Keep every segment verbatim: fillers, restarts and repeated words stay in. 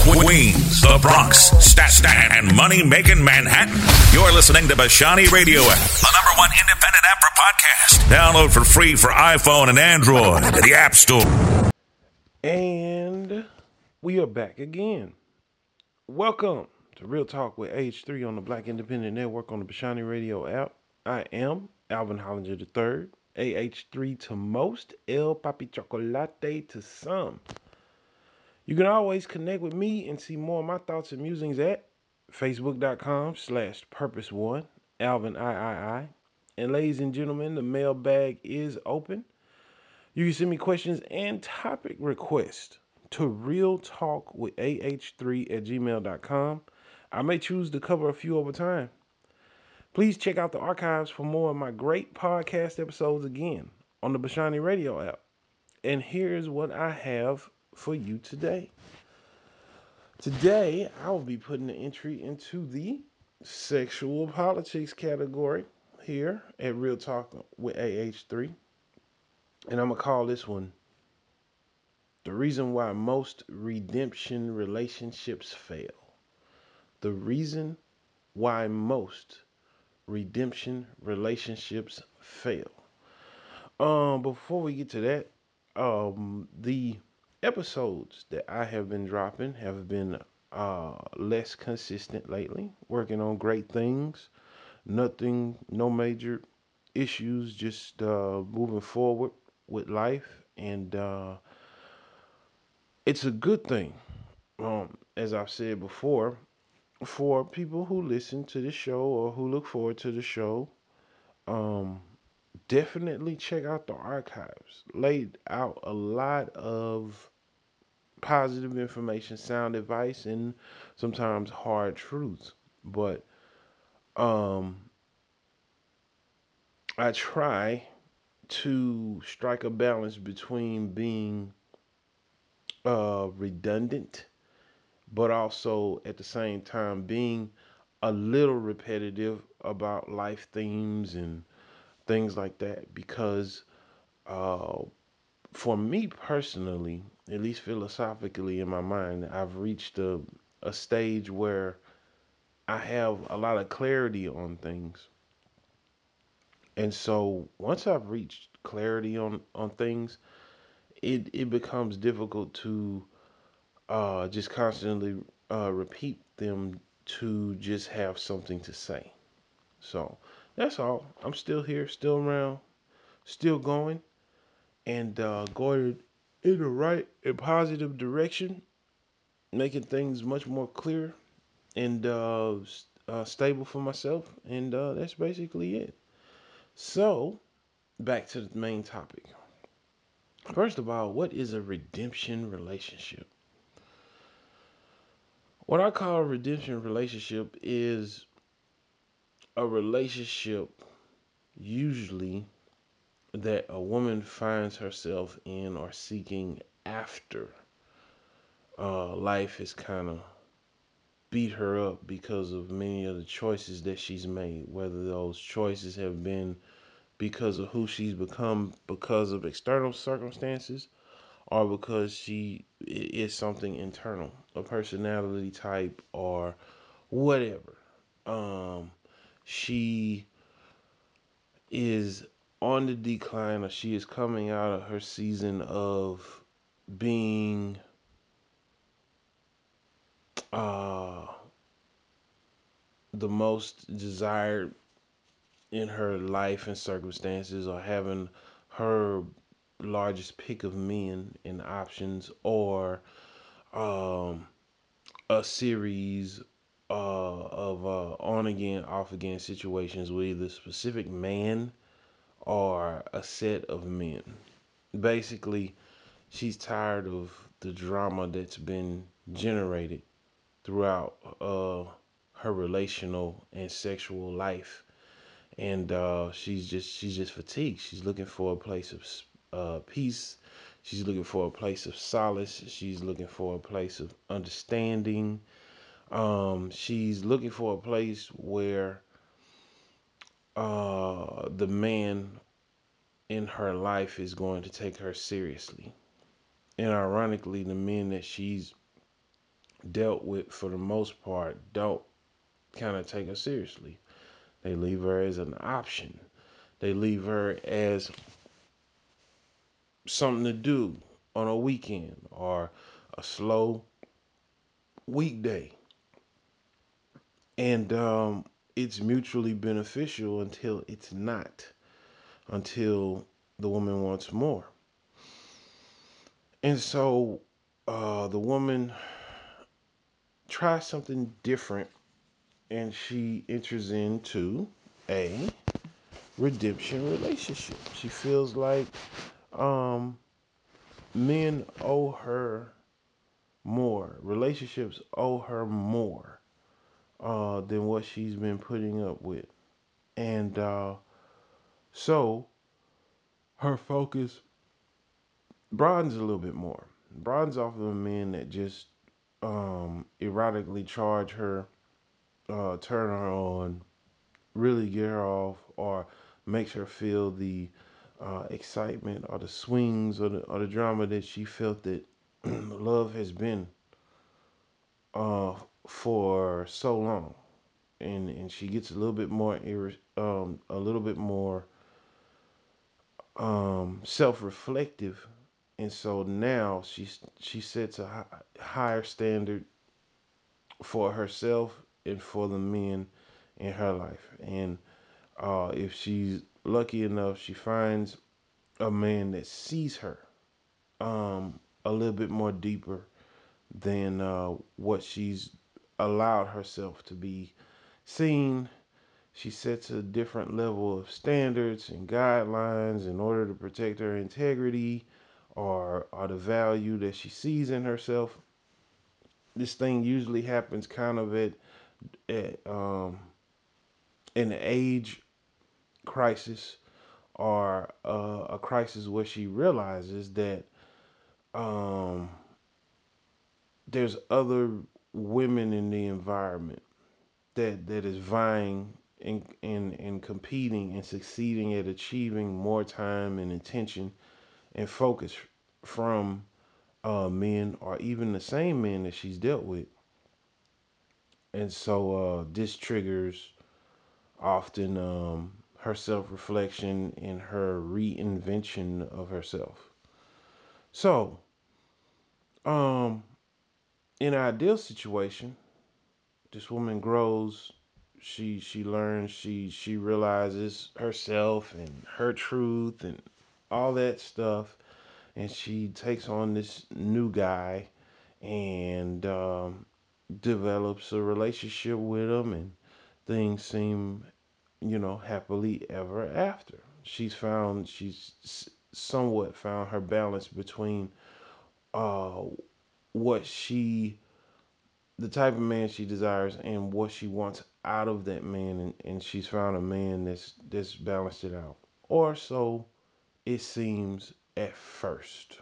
Queens, the Bronx, Staten, and money-making Manhattan. You're listening to Bashani Radio app, the number one independent app for podcasts. Download for free for iPhone and Android at the App Store. And we are back again. Welcome to Real Talk with H three on the Black Independent Network on the Bashani Radio app. I am Alvin Hollinger the third, A H three to most, El Papi Chocolate to some. You can always connect with me and see more of my thoughts and musings at facebook.com slash purpose one, Alvin III. And ladies and gentlemen, the mailbag is open. You can send me questions and topic requests to real talk with A H three at gmail dot com. I may choose to cover a few over time. Please check out the archives for more of my great podcast episodes again on the Bashani Radio app. And here's what I have for you today. Today, I will be putting an entry into the sexual politics category here at Real Talk with A H three. And I'm going to call this one The Reason Why Most Redemption Relationships Fail. The reason why most redemption relationships fail. Um, before we get to that, um, the episodes that I have been dropping have been uh less consistent lately. Working on great things, nothing, no major issues, just uh moving forward with life, and uh it's a good thing. Um, as I've said before, for people who listen to the show or who look forward to the show, um, definitely check out the archives. Laid out a lot of positive information, sound advice, and sometimes hard truths. But um, I try to strike a balance between being uh, redundant, but also at the same time being a little repetitive about life themes and things like that. Because uh, for me personally, at least philosophically in my mind, I've reached a, a stage where I have a lot of clarity on things. And so once I've reached clarity on, on things, it, it becomes difficult to uh, just constantly uh, repeat them to just have something to say. So that's all. I'm still here, still around, still going, and uh, going in the right and positive direction, making things much more clear and uh, uh, stable for myself. And uh, that's basically it. So, back to the main topic. First of all, what is a redemption relationship? What I call a redemption relationship is a relationship usually that a woman finds herself in or seeking after uh, life has kind of beat her up because of many of the choices that she's made, whether those choices have been because of who she's become because of external circumstances or because she is something internal, a personality type or whatever. Um, she is on the decline, or she is coming out of her season of being uh, the most desired in her life and circumstances, or having her largest pick of men and options, or um, a series uh, of uh, on again, off again situations with either a specific man or a set of men. Basically, she's tired of the drama that's been generated throughout uh, her relational and sexual life, and uh, she's just she's just fatigued. She's looking for a place of uh, peace. She's looking for a place of solace. She's looking for a place of understanding. Um, she's looking for a place where uh, the man in her life is going to take her seriously. And ironically, the men that she's dealt with for the most part don't kind of take her seriously. They leave her as an option. They leave her as something to do on a weekend or a slow weekday. And um, it's mutually beneficial until it's not, until the woman wants more. And so uh, the woman tries something different and she enters into a redemption relationship. She feels like um, men owe her more, relationships owe her more uh, than what she's been putting up with. And uh, so her focus broadens a little bit more. Broadens off of the men that just um, erotically charge her, uh, turn her on, really get her off, or makes her feel the uh, excitement or the swings or the, or the drama that she felt that love has been uh, for so long. And, and she gets a little bit more irri- um, a little bit more um, self-reflective, and so now she she sets a hi- higher standard for herself and for the men in her life. And uh, if she's lucky enough, she finds a man that sees her um, a little bit more deeper than uh, what she's allowed herself to be seen. She sets a different level of standards and guidelines in order to protect her integrity or, or the value that she sees in herself. This thing usually happens kind of at, at um, an age crisis or uh, a crisis where she realizes that um, there's other women in the environment that that is vying and and, and competing and succeeding at achieving more time and attention and focus from uh, men or even the same men that she's dealt with. And so uh, this triggers often um, her self reflection and her reinvention of herself. So, um, in an ideal situation, this woman grows. She she learns. She she realizes herself and her truth and all that stuff. And she takes on this new guy and um, develops a relationship with him, and things seem, you know, happily ever after. She's found she's somewhat found her balance between uh, what she the type of man she desires and what she wants out of that man, and, and she's found a man that's that's balanced it out, or so it seems at first.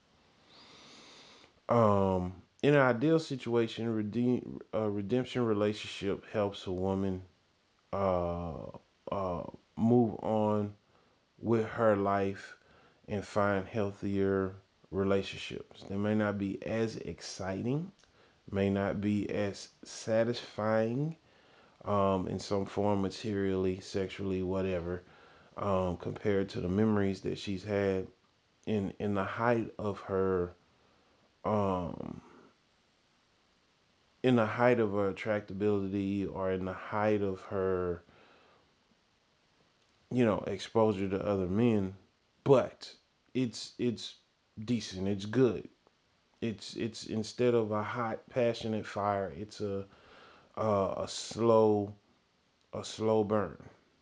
Um, in an ideal situation, redeem, a redemption relationship helps a woman uh, uh, move on with her life and find healthier relationships. They may not be as exciting, may not be as satisfying um, in some form, materially, sexually, whatever, um, compared to the memories that she's had in in the height of her um, in the height of her attractability or in the height of her, you know, exposure to other men. But it's it's decent. It's good. It's it's instead of a hot, passionate fire, it's a a, a slow a slow burn.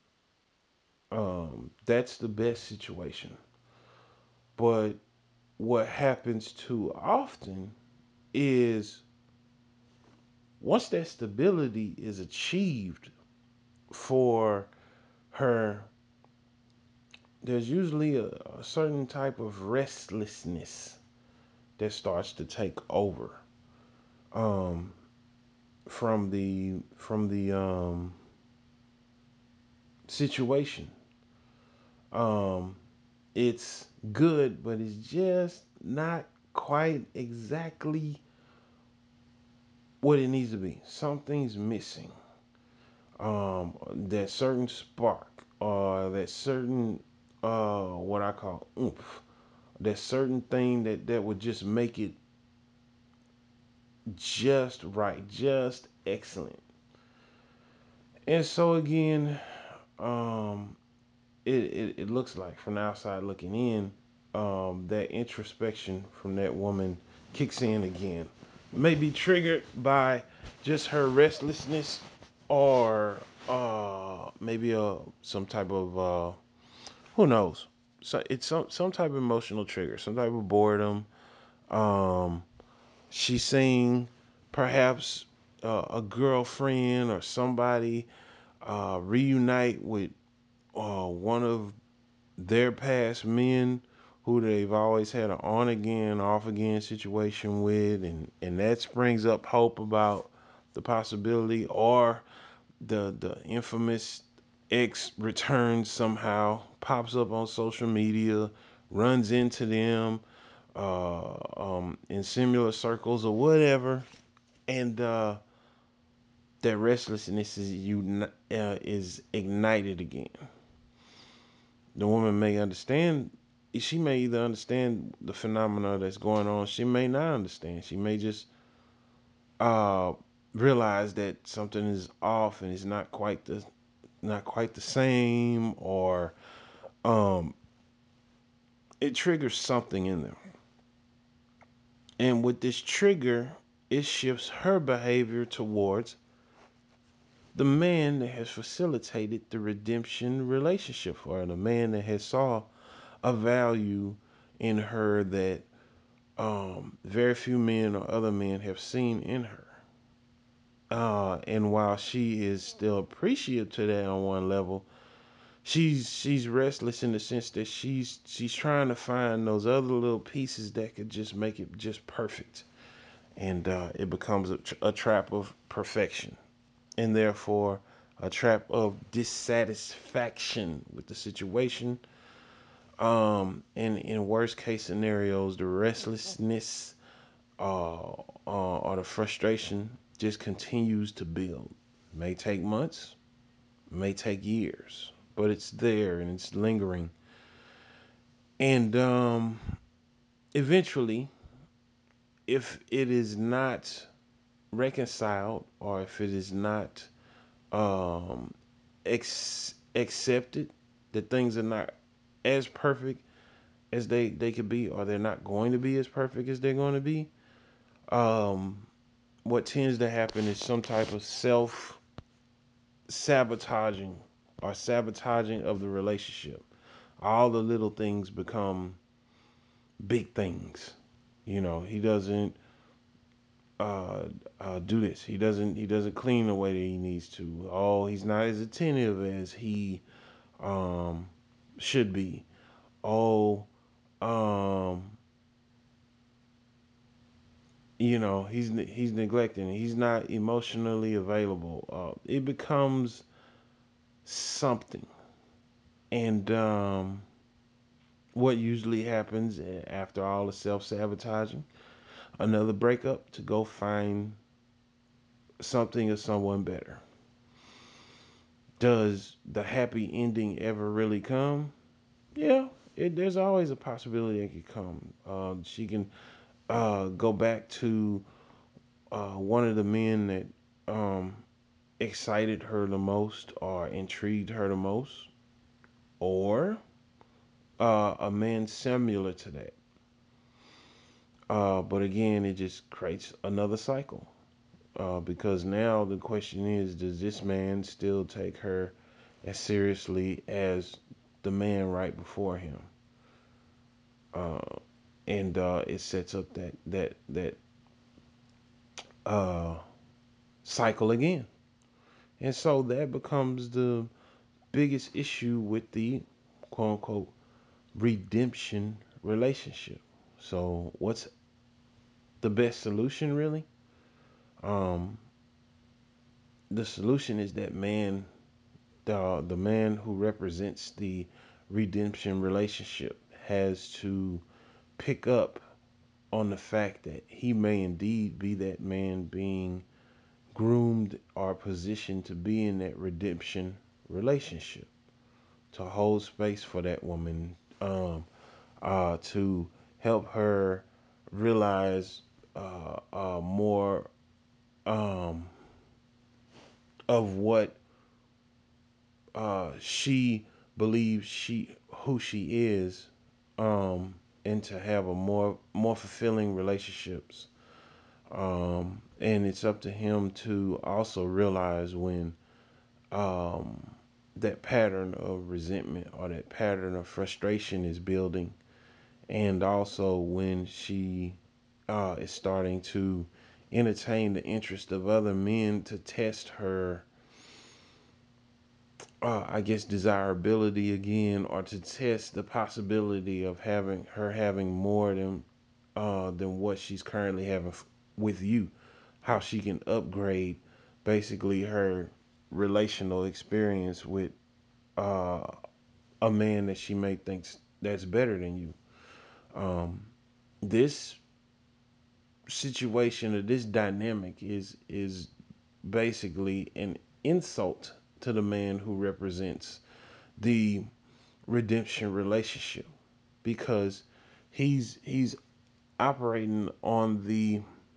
Um, that's the best situation. But what happens too often is once that stability is achieved for her, there's usually a, a certain type of restlessness that starts to take over um, from the from the um, situation. Um, it's good, but it's just not quite exactly what it needs to be. Something's missing. Um, that certain spark, or that certain uh, what I call oomph, that certain thing that that would just make it just right, just excellent. And so again, um, it, it, it looks like from the outside looking in, um, that introspection from that woman kicks in again. May be triggered by just her restlessness, or uh, maybe uh, some type of uh, who knows. So it's some some type of emotional trigger, some type of boredom. Um, she's seeing perhaps uh, a girlfriend or somebody uh, reunite with uh, one of their past men who they've always had an on again, off again situation with, and and that springs up hope about the possibility, or the the infamous ex returns somehow, pops up on social media, runs into them uh, um, in similar circles or whatever, and uh, that restlessness is you uh, is ignited again. The woman may understand. She may either understand the phenomena that's going on. She may not understand. She may just uh, realize that something is off and it's not quite the not quite the same, or um, it triggers something in them. And with this trigger, it shifts her behavior towards the man that has facilitated the redemption relationship for her, the man that has saw a value in her that um, very few men or other men have seen in her. Uh, and while she is still appreciative to that on one level, she's she's restless in the sense that she's she's trying to find those other little pieces that could just make it just perfect, and uh, it becomes a, a trap of perfection, and therefore a trap of dissatisfaction with the situation. Um, and in worst case scenarios, the restlessness uh, uh, or the frustration just continues to build. May take months, may take years, but it's there and it's lingering. And um, eventually, if it is not reconciled, or if it is not um, ex- accepted, that things are not as perfect as they, they could be, or they're not going to be as perfect as they're going to be, um, what tends to happen is some type of self sabotaging or sabotaging of the relationship. All the little things become big things. You know, he doesn't uh, uh, do this. He doesn't. He doesn't clean the way that he needs to. Oh, he's not as attentive as he um, should be. Oh, um, you know, he's he's neglecting. He's not emotionally available. Uh, it becomes something, and um, what usually happens after all the self sabotaging, another breakup to go find something or someone better. Does the happy ending ever really come? Yeah, it, there's always a possibility it could come. Um, she can uh, go back to uh, one of the men that um, excited her the most or intrigued her the most, or uh, a man similar to that. Uh, but again, it just creates another cycle. Uh, because now the question is, does this man still take her as seriously as the man right before him? Uh, and uh, it sets up that that that uh, cycle again. And so that becomes the biggest issue with the quote unquote redemption relationship. So what's the best solution really? Um, the solution is that man, the the man who represents the redemption relationship, has to pick up on the fact that he may indeed be that man being groomed or positioned to be in that redemption relationship, to hold space for that woman, um, uh, to help her realize uh, uh, more um, of what uh, she believes she who she is, um, and to have a more more fulfilling relationships. Um, and it's up to him to also realize when um, that pattern of resentment or that pattern of frustration is building, and also when she uh, is starting to entertain the interest of other men to test her, uh, I guess, desirability again, or to test the possibility of having her having more than uh, than what she's currently having f- with you. How she can upgrade basically her relational experience with uh, a man that she may think that's better than you. Um, this situation or this dynamic is is basically an insult to the man who represents the redemption relationship, because he's he's operating on the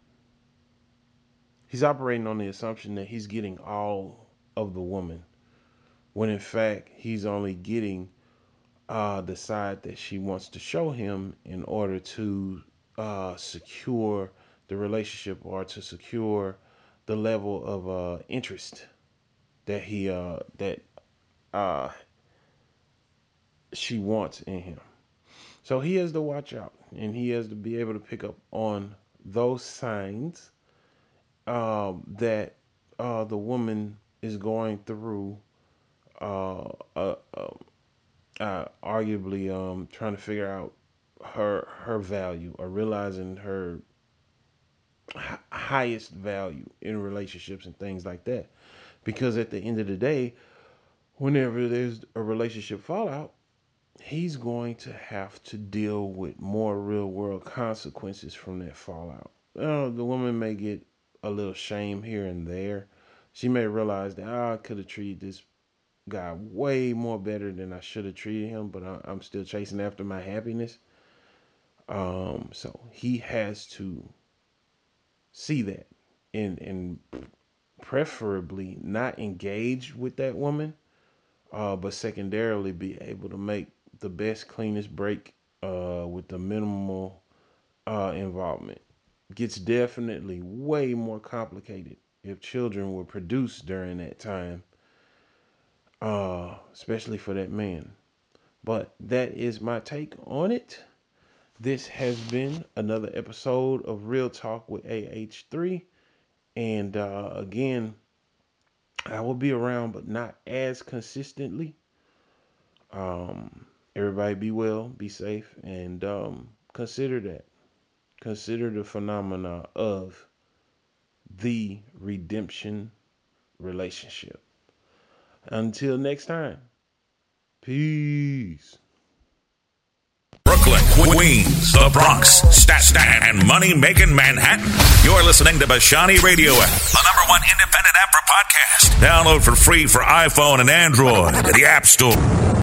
he's operating on the assumption that he's getting all of the woman, when in fact he's only getting uh, the side that she wants to show him in order to uh, secure the relationship, or to secure the level of uh, interest that he uh, that uh, she wants in him. So he has to watch out, and he has to be able to pick up on those signs um, that uh, the woman is going through, uh, uh, uh, uh, arguably um, trying to figure out her her value, or realizing her h- highest value in relationships and things like that. Because at the end of the day, whenever there's a relationship fallout, he's going to have to deal with more real world consequences from that fallout. Uh, the woman may get a little shame here and there. She may realize that, oh, I could have treated this guy way more better than I should have treated him, but I, I'm still chasing after my happiness. Um, so he has to see that, and and preferably not engage with that woman, uh, but secondarily be able to make the best, cleanest break uh, with the minimal uh, involvement. Gets definitely way more complicated if children were produced during that time, uh, especially for that man. But that is my take on it. This has been another episode of Real Talk with A H three. And uh, again, I will be around, but not as consistently. Um, everybody be well, be safe, and um, consider that. Consider the phenomena of the redemption relationship. Until next time, peace. Brooklyn, Queens, the Bronx, Staten, and money-making Manhattan. You're listening to Bashani Radio App, the number one independent app for podcasts. Download for free for iPhone and Android at the App Store.